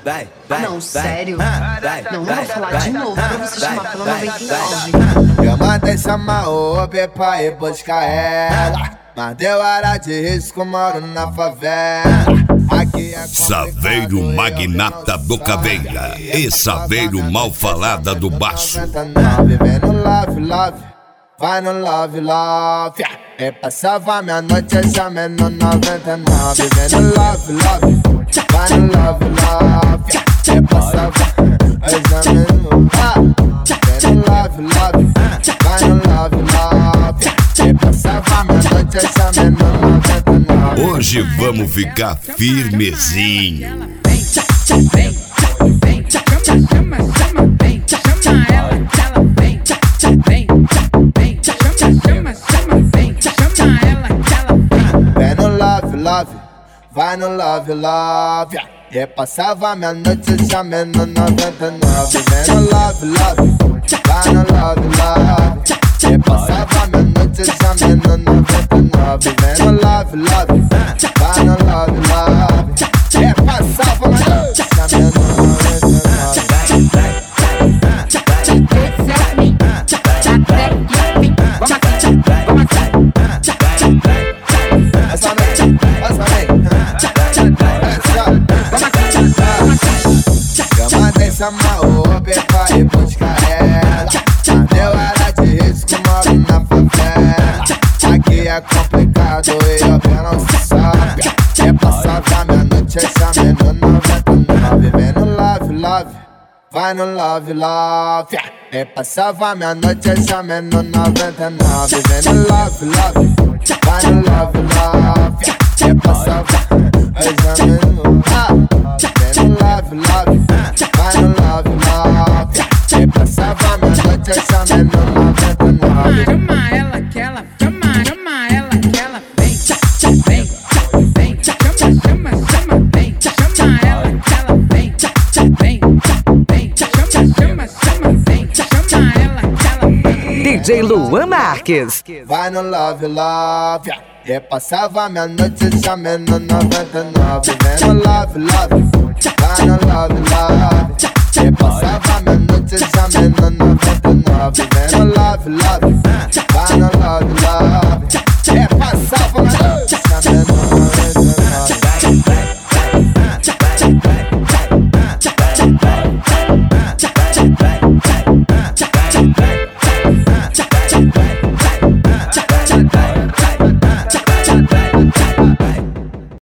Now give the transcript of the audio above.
Não, sério. Não vou falar de novo pra você chamar pela 99. Eu mandei chamar o Uber pra ir buscar ela, mas deu hora de risco, moro na favela. Aqui é Saveiro magnata do Caveira e Saveiro mal falada do baço. Vivendo love, love, vai no love, love. Eu passava minha noite examendo 99. Vivendo love, love, vai no love, love. Eu passava examendo vivendo love, love, vai no love, love. Eu passava minha noite examendo 99. Hoje vamos ficar firmezinho. Vem no love, love, vai no love, love. Eu passava minha noite chamando 99. Vem no love, love, vai no love, love. Eu passava minha noite chamando 99. Vem no love, love, vai no love, love. Eu passava minha noite chamando 99. Eu mandei chamar o Uber pra ir buscar ela, mas deu hora de risco, moro na favela. Aqui é complicado e o pé não se sabe. Eu passava minha noite examendo 99. Vivendo love, love, vai no love, love. Eu passava minha noite examendo 99. Vivendo love, love, vai no love, love. Eu passava examendo vivendo love, love, vai no love, love. Eu passava minha noite examendo 99. Chama ela que ela, chama ela que ela vem, vem, chama vem, chama ela que ela vem, vem, chama ela que ela vem. DJ Luan Marques. Vai no love, love. Eu passava minha noite chamando 99. Vivendo love, love, vai no love, love. Eu passava minha noite chamando 99. Vivendo love, love, vai no love, love.